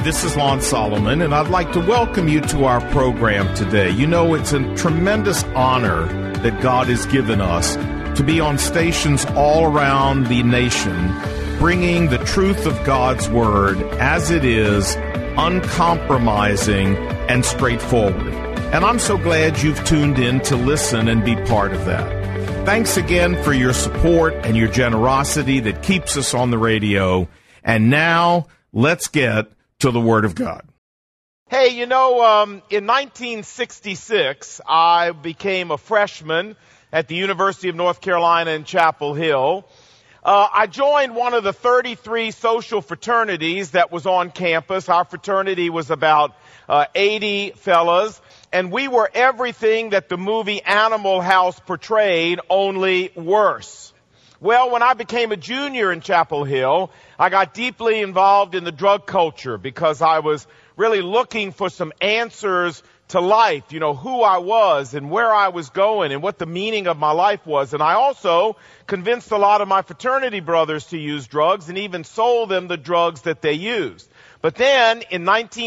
this is Lon Solomon, and I'd like to welcome you to our program today. You know, it's a tremendous honor that God has given us to be on stations all around the nation, bringing the truth of God's Word as it is, uncompromising and straightforward. And I'm so glad you've tuned in to listen and be part of that. Thanks again for your support and your generosity that keeps us on the radio. And now, let's get to the Word of God. Hey, in 1966, I became a freshman at the University of North Carolina in Chapel Hill. I joined one of the 33 social fraternities that was on campus. Our fraternity was about 80 fellas, and we were everything that the movie Animal House portrayed, only worse. Well, when I became a junior in Chapel Hill, I got deeply involved in the drug culture because I was really looking for some answers to life, who I was and where I was going and what the meaning of my life was. And I also convinced a lot of my fraternity brothers to use drugs and even sold them the drugs that they used. But then in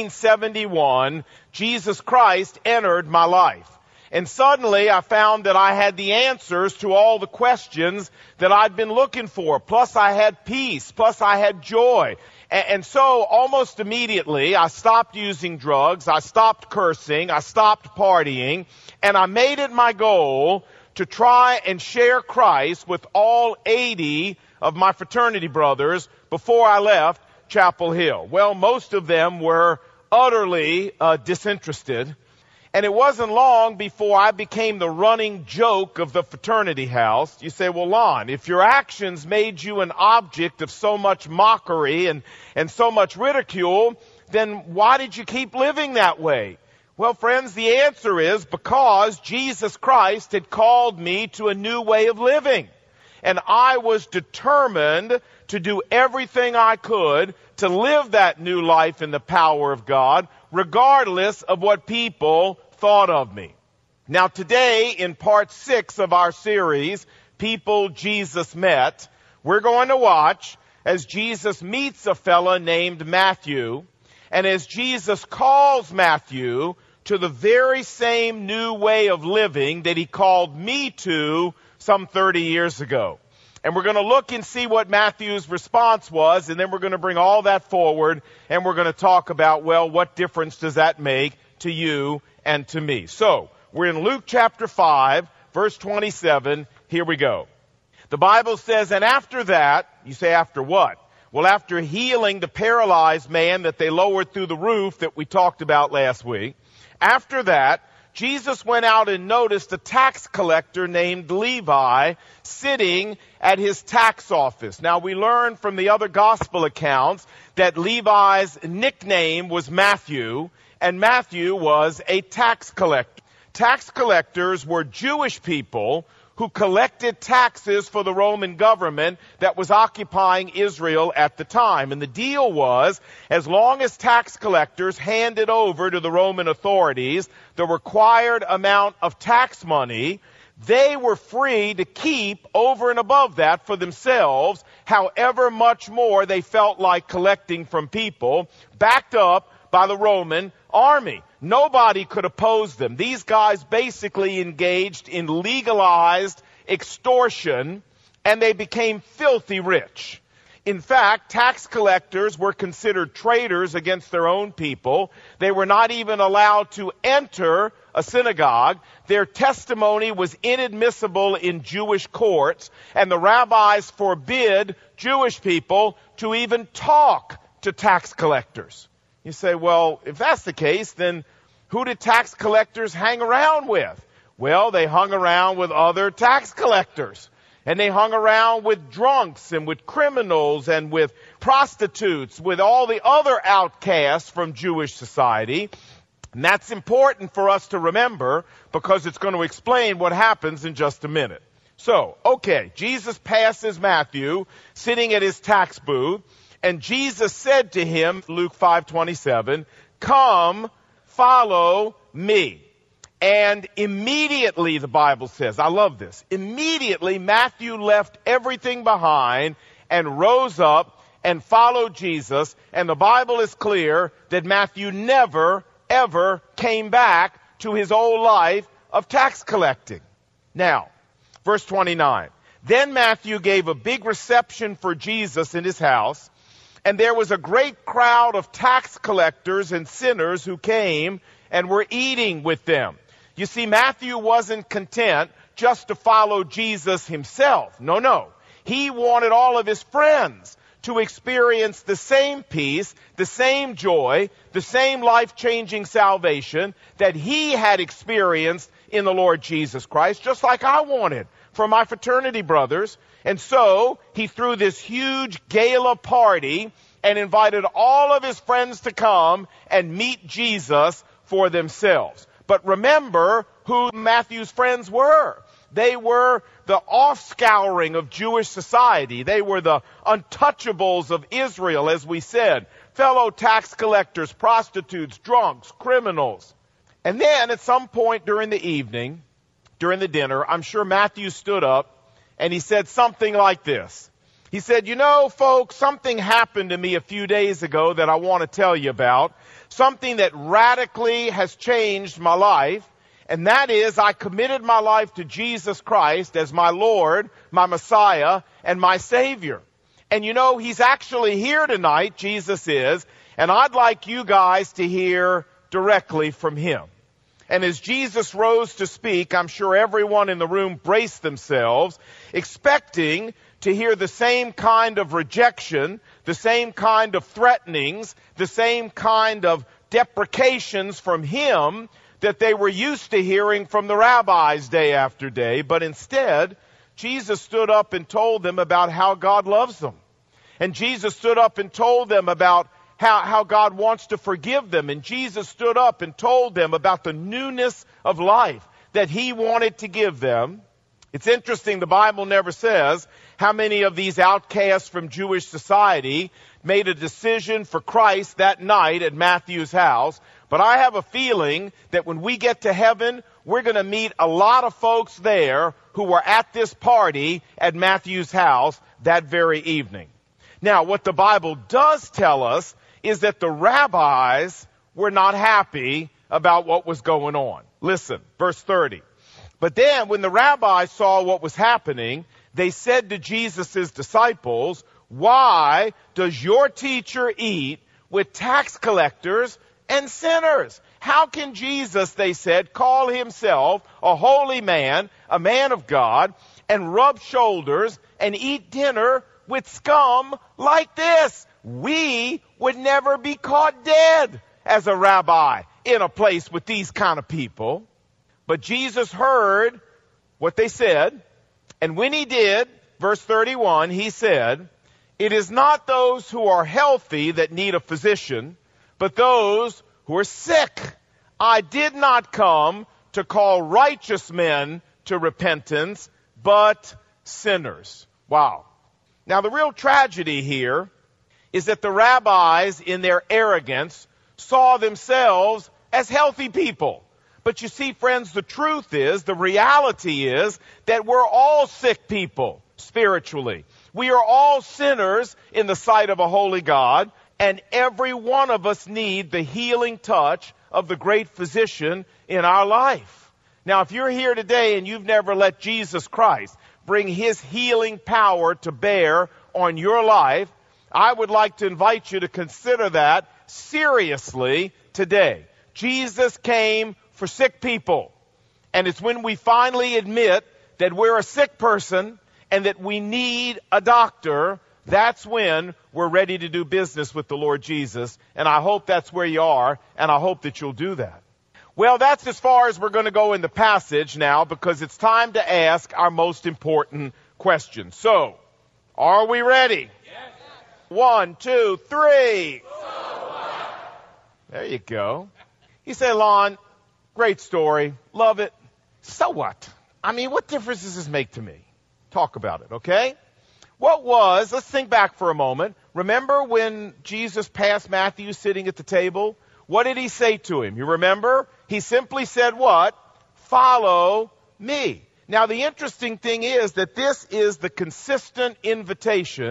1971, Jesus Christ entered my life. And suddenly I found that I had the answers to all the questions that I'd been looking for. Plus I had peace. Plus I had joy. And so almost immediately I stopped using drugs. I stopped cursing. I stopped partying. And I made it my goal to try and share Christ with all 80 of my fraternity brothers before I left Chapel Hill. Well, most of them were utterly disinterested. And it wasn't long before I became the running joke of the fraternity house. You say, well, Lon, if your actions made you an object of so much mockery and so much ridicule, then why did you keep living that way? Well, friends, the answer is because Jesus Christ had called me to a new way of living. And I was determined to do everything I could to live that new life in the power of God, regardless of what people thought of me. Now today, in part 6 of our series, People Jesus Met, we're going to watch as Jesus meets a fella named Matthew, and as Jesus calls Matthew to the very same new way of living that he called me to some 30 years ago. And we're going to look and see what Matthew's response was, and then we're going to bring all that forward, and we're going to talk about, well, what difference does that make to you and to me? So, we're in Luke chapter 5, verse 27. Here we go. The Bible says, and after that, you say after what? Well, after healing the paralyzed man that they lowered through the roof that we talked about last week, after that, Jesus went out and noticed a tax collector named Levi sitting at his tax office. Now, we learn from the other gospel accounts that Levi's nickname was Matthew, and Matthew was a tax collector. Tax collectors were Jewish people who collected taxes for the Roman government that was occupying Israel at the time. And the deal was, as long as tax collectors handed over to the Roman authorities the required amount of tax money, they were free to keep over and above that for themselves however much more they felt like collecting from people, backed up by the Roman army. Nobody could oppose them. These guys basically engaged in legalized extortion, and they became filthy rich. In fact, tax collectors were considered traitors against their own people. They were not even allowed to enter a synagogue. Their testimony was inadmissible in Jewish courts, and the rabbis forbid Jewish people to even talk to tax collectors. You say, well, if that's the case, then who did tax collectors hang around with? Well, they hung around with other tax collectors. And they hung around with drunks and with criminals and with prostitutes, with all the other outcasts from Jewish society. And that's important for us to remember because it's going to explain what happens in just a minute. So, okay, Jesus passes Matthew sitting at his tax booth. And Jesus said to him, Luke 5:27, come, follow me. And immediately, the Bible says, I love this, immediately Matthew left everything behind and rose up and followed Jesus. And the Bible is clear that Matthew never, ever came back to his old life of tax collecting. Now, verse 29. Then Matthew gave a big reception for Jesus in his house, and there was a great crowd of tax collectors and sinners who came and were eating with them. You see, Matthew wasn't content just to follow Jesus himself. No. He wanted all of his friends to experience the same peace, the same joy, the same life-changing salvation that he had experienced in the Lord Jesus Christ, just like I wanted for my fraternity brothers. And so he threw this huge gala party and invited all of his friends to come and meet Jesus for themselves. But remember who Matthew's friends were. They were the offscouring of Jewish society. They were the untouchables of Israel, as we said. Fellow tax collectors, prostitutes, drunks, criminals. And then at some point during the evening, during the dinner, I'm sure Matthew stood up and he said something like this. He said, you know, folks, something happened to me a few days ago that I want to tell you about. Something that radically has changed my life. And that is, I committed my life to Jesus Christ as my Lord, my Messiah, and my Savior. And you know, He's actually here tonight, Jesus is, and I'd like you guys to hear directly from Him. And as Jesus rose to speak, I'm sure everyone in the room braced themselves, expecting to hear the same kind of rejection, the same kind of threatenings, the same kind of deprecations from Him that they were used to hearing from the rabbis day after day. But instead, Jesus stood up and told them about how God loves them. And Jesus stood up and told them about how God wants to forgive them. And Jesus stood up and told them about the newness of life that He wanted to give them. It's interesting, the Bible never says how many of these outcasts from Jewish society made a decision for Christ that night at Matthew's house. But I have a feeling that when we get to heaven, we're going to meet a lot of folks there who were at this party at Matthew's house that very evening. Now, what the Bible does tell us is that the rabbis were not happy about what was going on. Listen, verse 30. But then when the rabbis saw what was happening, they said to Jesus' disciples, why does your teacher eat with tax collectors and sinners? How can Jesus, they said, call himself a holy man, a man of God, and rub shoulders and eat dinner with scum like this? We would never be caught dead as a rabbi in a place with these kind of people. But Jesus heard what they said, and when He did, verse 31, He said, it is not those who are healthy that need a physician, but those who are sick. I did not come to call righteous men to repentance, but sinners. Wow. Now, the real tragedy here is that the rabbis, in their arrogance, saw themselves as healthy people. But you see, friends, the truth is, the reality is that we're all sick people spiritually. We are all sinners in the sight of a holy God, and every one of us need the healing touch of the great physician in our life. Now, if you're here today and you've never let Jesus Christ bring His healing power to bear on your life, I would like to invite you to consider that seriously today. Jesus came for sick people. And it's when we finally admit that we're a sick person and that we need a doctor, that's when we're ready to do business with the Lord Jesus. And I hope that's where you are, and I hope that you'll do that. Well, that's as far as we're going to go in the passage now, because it's time to ask our most important question. So, are we ready? Yes. 1, 2, 3. So what? There you go. You say, Lon, great story. Love it. So what? I mean, what difference does this make to me? Talk about it, okay? Let's think back for a moment. Remember when Jesus passed Matthew sitting at the table? What did He say to him? You remember? He simply said what? Follow me. Now, the interesting thing is that this is the consistent invitation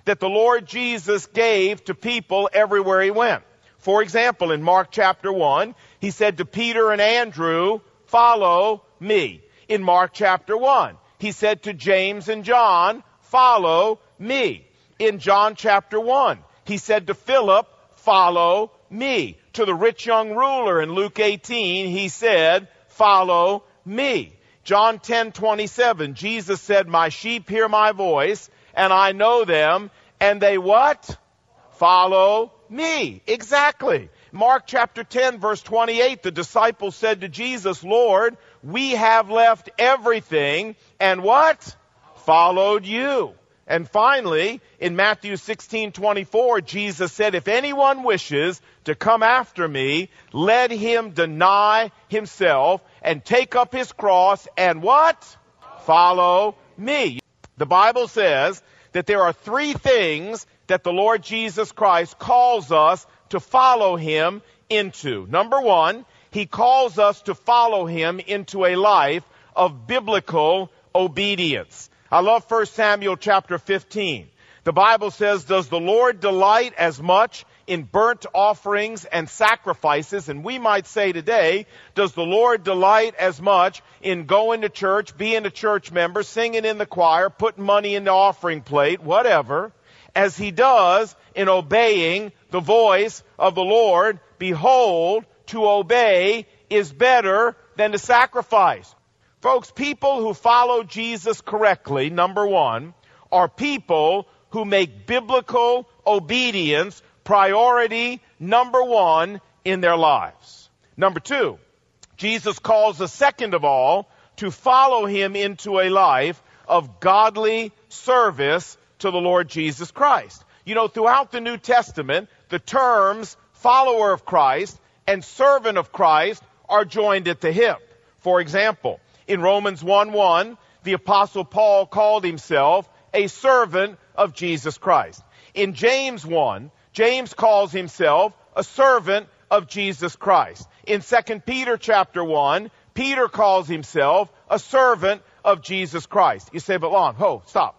that the Lord Jesus gave to people everywhere he went. For example, in Mark chapter 1, he said to Peter and Andrew, "Follow me." In Mark chapter 1, he said to James and John, "Follow me." In John chapter 1, he said to Philip, "Follow me." To the rich young ruler in Luke 18, he said, "Follow me." John 10:27, Jesus said, "My sheep hear my voice, and I know them, and they" what? "Follow me." Exactly. Mark chapter 10, verse 28, the disciples said to Jesus, "Lord, we have left everything, and" what? "Followed you." And finally, in Matthew 16:24, Jesus said, "If anyone wishes to come after me, let him deny himself and take up his cross and" what? "Follow me." The Bible says that there are three things that the Lord Jesus Christ calls us to follow him into. Number one, he calls us to follow him into a life of biblical obedience. I love 1 Samuel chapter 15. The Bible says, "Does the Lord delight as much in burnt offerings and sacrifices?" And we might say today, does the Lord delight as much in going to church, being a church member, singing in the choir, putting money in the offering plate, whatever, as he does in obeying the voice of the Lord? Behold, to obey is better than to sacrifice. Folks, people who follow Jesus correctly, number one, are people who make biblical obedience priority number one in their lives. Number two, Jesus calls us, second of all, to follow him into a life of godly service to the Lord Jesus Christ. You know, throughout the New Testament, the terms follower of Christ and servant of Christ are joined at the hip. For example, in Romans 1:1, the Apostle Paul called himself a servant of Jesus Christ. In James 1, James calls himself a servant of Jesus Christ. In 2 Peter chapter 1, Peter calls himself a servant of Jesus Christ. You say, "But Lon, stop.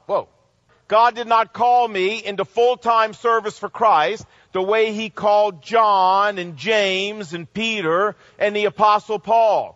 God did not call me into full-time service for Christ the way he called John and James and Peter and the Apostle Paul."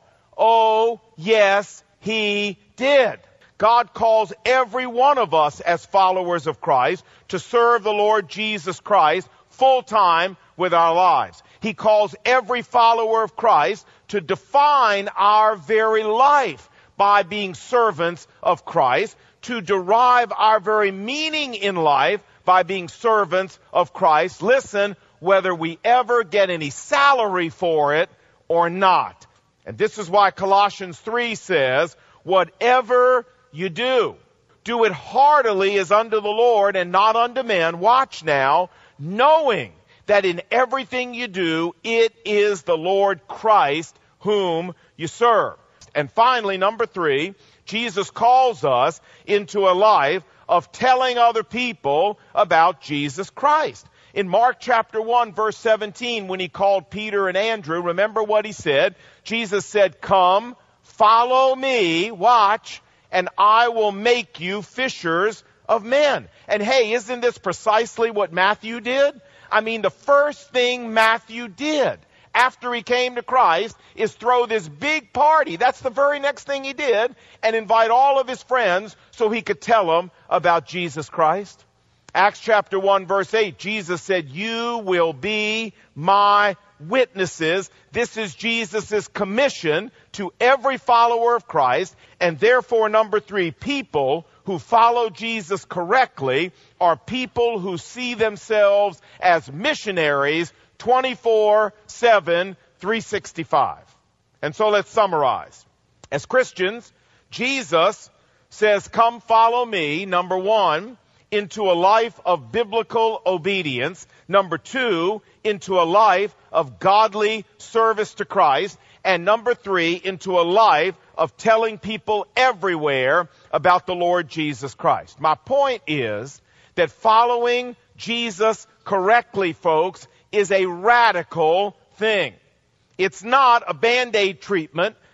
Oh, yes, he did. God calls every one of us as followers of Christ to serve the Lord Jesus Christ full-time with our lives. He calls every follower of Christ to define our very life by being servants of Christ, to derive our very meaning in life by being servants of Christ. Listen, whether we ever get any salary for it or not. And this is why Colossians 3 says, "Whatever you do, do it heartily as unto the Lord and not unto men." Watch now, knowing that in everything you do, it is the Lord Christ whom you serve. And finally, number three, Jesus calls us into a life of telling other people about Jesus Christ. In Mark chapter 1, verse 17, when he called Peter and Andrew, remember what he said? Jesus said, "Come, follow me," watch, "and I will make you fishers of men." And hey, isn't this precisely what Matthew did? I mean, the first thing Matthew did after he came to Christ is throw this big party. That's the very next thing he did, and invite all of his friends so he could tell them about Jesus Christ. Acts chapter 1, verse 8, Jesus said, "You will be my witnesses." This is Jesus' commission to every follower of Christ. And therefore, number three, people who follow Jesus correctly are people who see themselves as missionaries 24/7, 365. And so let's summarize. As Christians, Jesus says, "Come follow me," number one, into a life of biblical obedience. Number two, into a life of godly service to Christ. And number three, into a life of telling people everywhere about the Lord Jesus Christ. My point is that following Jesus correctly, folks, is a radical thing. It's not a Band-Aid treatment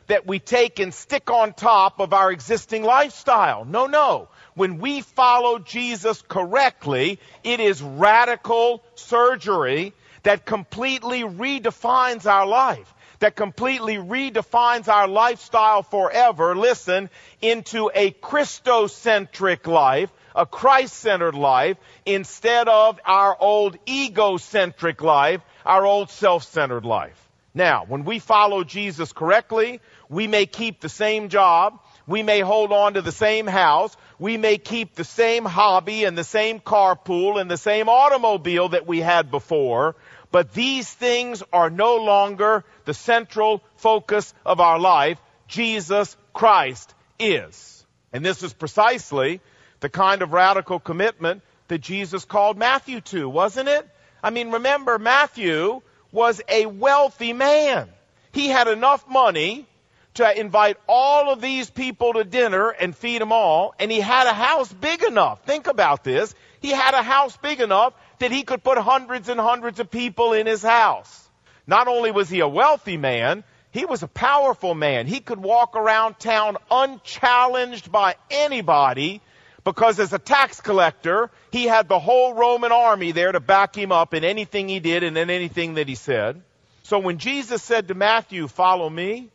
that we take and stick on top of our existing lifestyle. No. When we follow Jesus correctly, it is radical surgery that completely redefines our life, that completely redefines our lifestyle forever, listen, into a Christocentric life, a Christ-centered life, instead of our old egocentric life, our old self-centered life. Now, when we follow Jesus correctly, we may keep the same job, we may hold on to the same house, we may keep the same hobby and the same carpool and the same automobile that we had before, but these things are no longer the central focus of our life. Jesus Christ is. And this is precisely the kind of radical commitment that Jesus called Matthew to, wasn't it? I mean, remember, Matthew was a wealthy man. He had enough money to invite all of these people to dinner and feed them all, and he had a house big enough. Think about this. He had a house big enough that he could put hundreds and hundreds of people in his house. Not only was he a wealthy man, he was a powerful man. He could walk around town unchallenged by anybody, because as a tax collector, he had the whole Roman army there to back him up in anything he did and in anything that he said. So when Jesus said to Matthew, "Follow me,"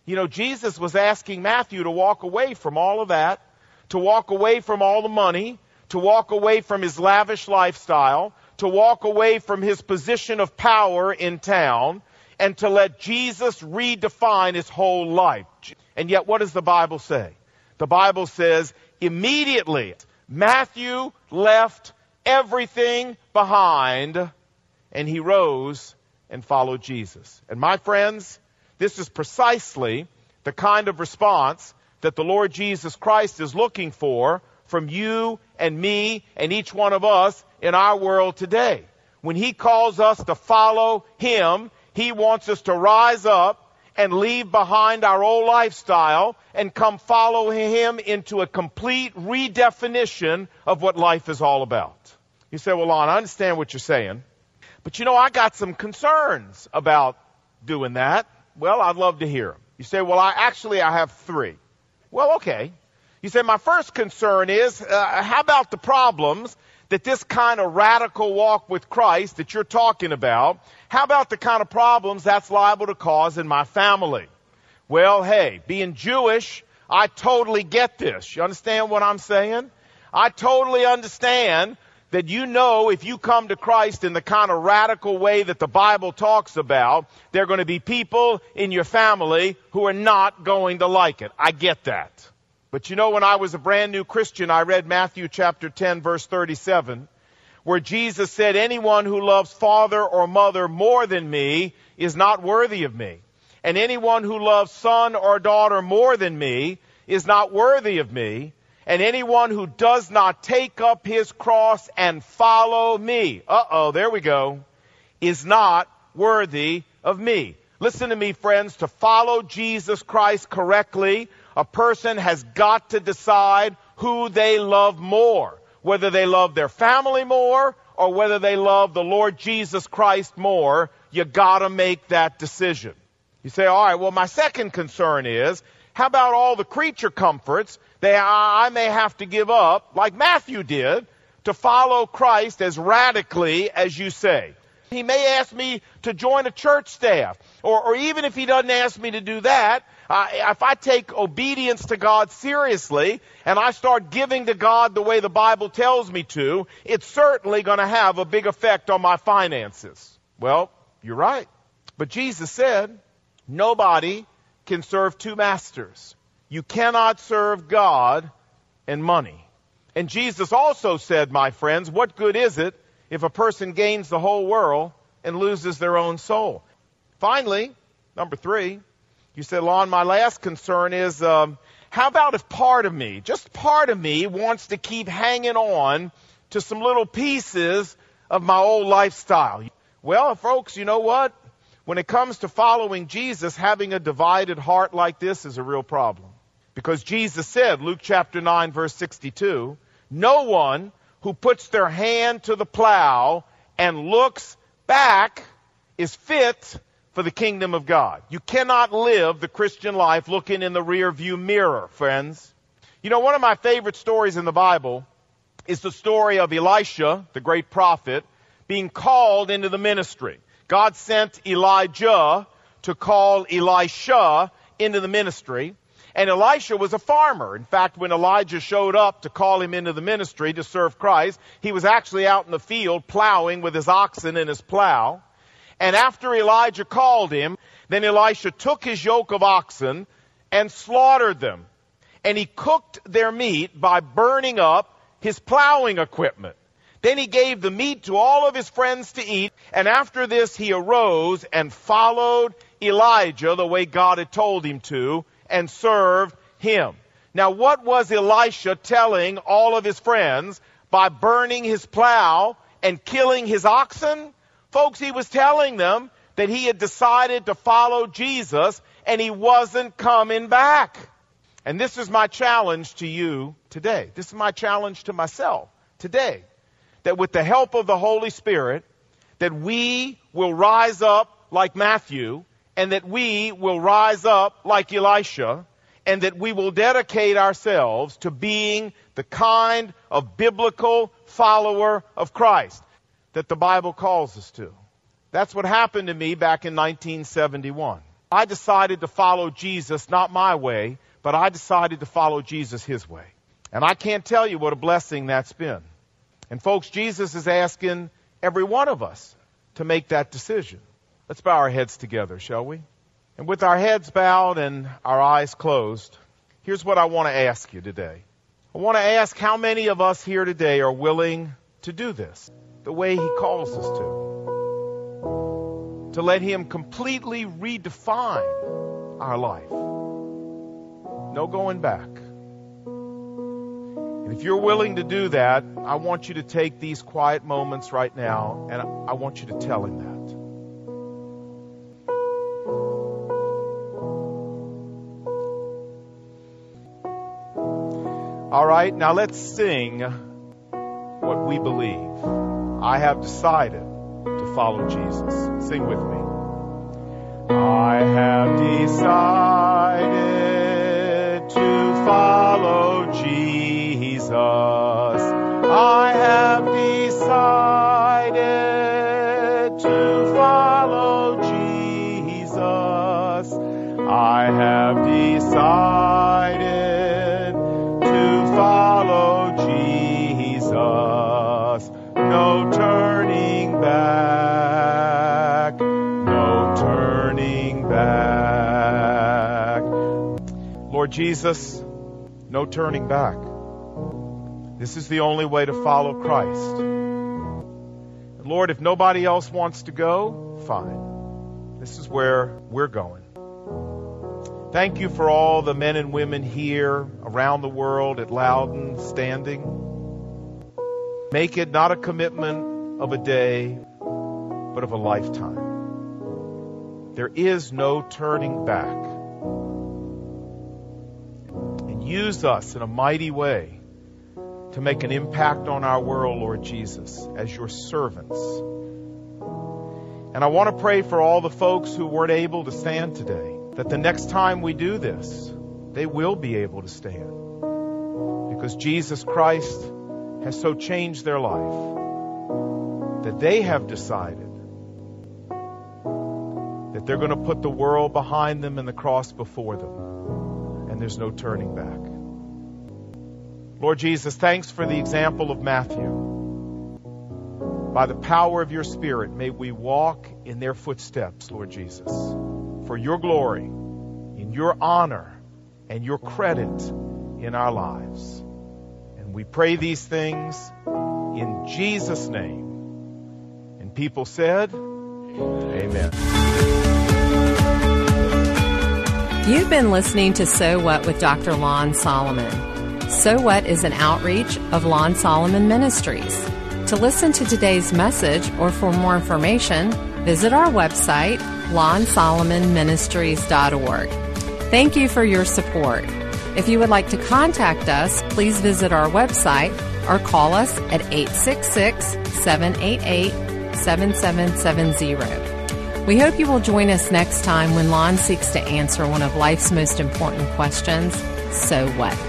Jesus was asking Matthew to walk away from all of that, to walk away from all the money, to walk away from his lavish lifestyle, to walk away from his position of power in town, and to let Jesus redefine his whole life. And yet, what does the Bible say? The Bible says, immediately, Matthew left everything behind, and he rose and followed Jesus. And my friends, this is precisely the kind of response that the Lord Jesus Christ is looking for from you and me and each one of us in our world today. When he calls us to follow him, he wants us to rise up and leave behind our old lifestyle and come follow him into a complete redefinition of what life is all about. You say, "Well, Lon, I understand what you're saying, but I got some concerns about doing that." Well, I'd love to hear them. You say, "Well, I have 3. Well, okay. You say, "My first concern is, how about the problems that this kind of radical walk with Christ that you're talking about, how about the kind of problems that's liable to cause in my family?" Well, hey, being Jewish, I totally get this. You understand what I'm saying? I totally understand that if you come to Christ in the kind of radical way that the Bible talks about, there are going to be people in your family who are not going to like it. I get that. But when I was a brand new Christian, I read Matthew chapter 10, verse 37, where Jesus said, "Anyone who loves father or mother more than me is not worthy of me. And anyone who loves son or daughter more than me is not worthy of me. And anyone who does not take up his cross and follow me," there we go, "is not worthy of me." Listen to me, friends. To follow Jesus Christ correctly, a person has got to decide who they love more, whether they love their family more or whether they love the Lord Jesus Christ more. You got to make that decision. You say, "All right, well, my second concern is, how about all the creature comforts that I may have to give up, like Matthew did, to follow Christ as radically as you say? He may ask me to join a church staff, or even if he doesn't ask me to do that, if I take obedience to God seriously and I start giving to God the way the Bible tells me to, it's certainly going to have a big effect on my finances." Well, you're right. But Jesus said, nobody can serve 2 masters. You cannot serve God and money. And Jesus also said, my friends, what good is it if a person gains the whole world and loses their own soul? Finally, number 3, you said, "Lon, my last concern is, how about if just part of me wants to keep hanging on to some little pieces of my old lifestyle?" Well, folks, you know what? When it comes to following Jesus, having a divided heart like this is a real problem. Because Jesus said, Luke chapter 9, verse 62, "No one who puts their hand to the plow and looks back is fit for the kingdom of God. You cannot live the Christian life looking in the rear view mirror, friends. You know, one of my favorite stories in the Bible is the story of Elisha, the great prophet, being called into the ministry. God sent Elijah to call Elisha into the ministry. And Elisha was a farmer. In fact, when Elijah showed up to call him into the ministry to serve Christ, he was actually out in the field plowing with his oxen and his plow. And after Elijah called him, then Elisha took his yoke of oxen and slaughtered them. And he cooked their meat by burning up his plowing equipment. Then he gave the meat to all of his friends to eat. And after this, he arose and followed Elijah the way God had told him to, and served him. Now, what was Elisha telling all of his friends by burning his plow and killing his oxen? Folks, he was telling them that he had decided to follow Jesus and he wasn't coming back. And this is my challenge to you today. This is my challenge to myself today. That with the help of the Holy Spirit, that we will rise up like Matthew, and that we will rise up like Elisha, and that we will dedicate ourselves to being the kind of biblical follower of Christ that the Bible calls us to. That's what happened to me back in 1971. I decided to follow Jesus, not my way, but I decided to follow Jesus his way. And I can't tell you what a blessing that's been. And folks, Jesus is asking every one of us to make that decision. Let's bow our heads together, shall we? And with our heads bowed and our eyes closed, here's what I want to ask you today. I want to ask how many of us here today are willing to do this the way he calls us to let him completely redefine our life. No going back. And if you're willing to do that, I want you to take these quiet moments right now, and I want you to tell him that. All right, now let's sing what we believe. I have decided to follow Jesus. Sing with me. I have decided to follow Jesus. I have decided to follow Jesus. I have decided to follow Jesus. No turning back. No turning back. Lord Jesus, no turning back. This is the only way to follow Christ. And Lord, if nobody else wants to go, fine. This is where we're going. Thank you for all the men and women here around the world at Loudon standing. Make it not a commitment of a day, but of a lifetime. There is no turning back. And use us in a mighty way to make an impact on our world, Lord Jesus, as your servants. And I want to pray for all the folks who weren't able to stand today, that the next time we do this, they will be able to stand. Because Jesus Christ has so changed their life that they have decided that they're going to put the world behind them and the cross before them. And there's no turning back. Lord Jesus, thanks for the example of Matthew. By the power of your Spirit, may we walk in their footsteps, Lord Jesus, for your glory, in your honor, and your credit in our lives. And we pray these things in Jesus' name. And people said, Amen. You've been listening to So What with Dr. Lon Solomon. So What is an outreach of Lon Solomon Ministries. To listen to today's message or for more information, visit our website, lonsolomonministries.org. Thank you for your support. If you would like to contact us, please visit our website or call us at 866-788-7770. We hope you will join us next time when Lon seeks to answer one of life's most important questions, so what?